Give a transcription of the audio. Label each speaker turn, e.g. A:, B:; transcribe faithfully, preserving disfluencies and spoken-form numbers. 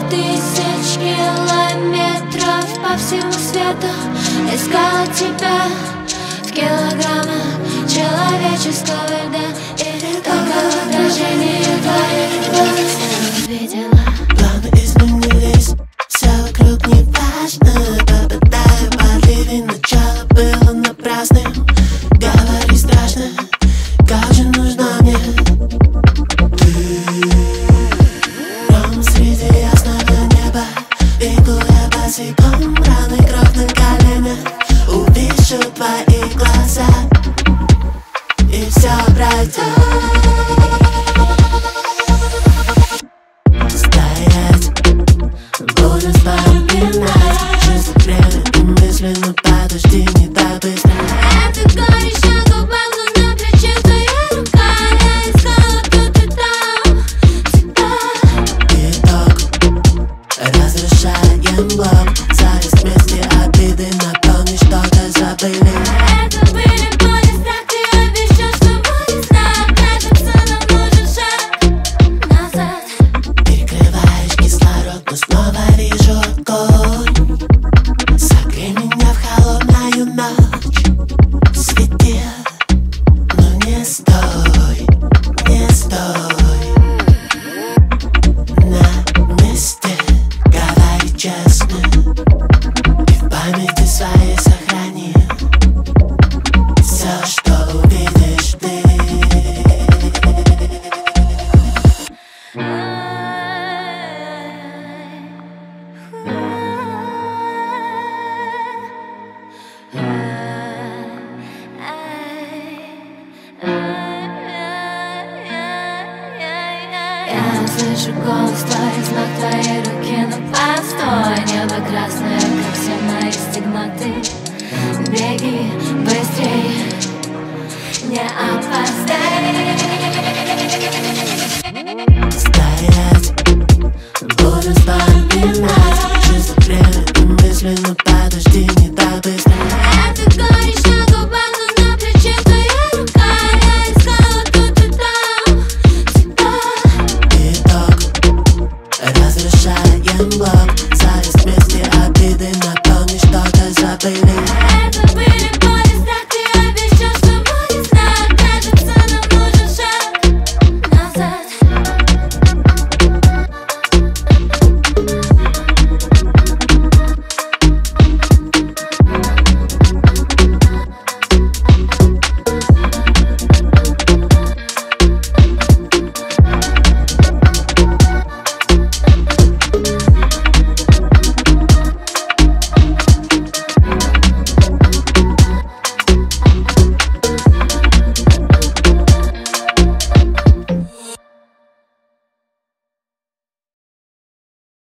A: тысяч километров по всему свету искала тебя в килограммах человеческого льда. И только в отражении твоих глаз я увидела.
B: Планы изменились, все вокруг не важно. Попадаю под ливень, начало было напрасным. Говори страшно, как же нужна мне ты. Гром среди ясного неба, бегу я босиком, раны, кровь на коленях. Увижу твои глаза, и все пройдет. Буду вспоминать, чувство время и мысленно подожди, не так быстро.
A: Это горечь на губах, но на плече твоя рука. Я искала тут и там тебя.
B: Итог, разрушаем блок. Зависть вместе обиды, напомни, что-то забыли.
A: Это были боли, страх, ты обещал, что будет знак. Кажется, нам нужен шаг назад.
B: Перекрываешь кислород, но снова вижу огонь. Согрей меня в холодную ночь. Свети, но не стой, не стой на месте. Говори честно и в памяти своей сохрани все, что увидишь ты.
A: Я слышу голос твой, знак твоей руки, но постой. Небо красное, как все мои стигматы. Беги быстрей, не опоздай.
B: Стоять, буду вспоминать, чувство время и мысленно подожди, не так быстро.
A: Это горечь на губах, но на плече твоя рука. Я искала тут и там тебя.
B: Итог, разрушаем блок.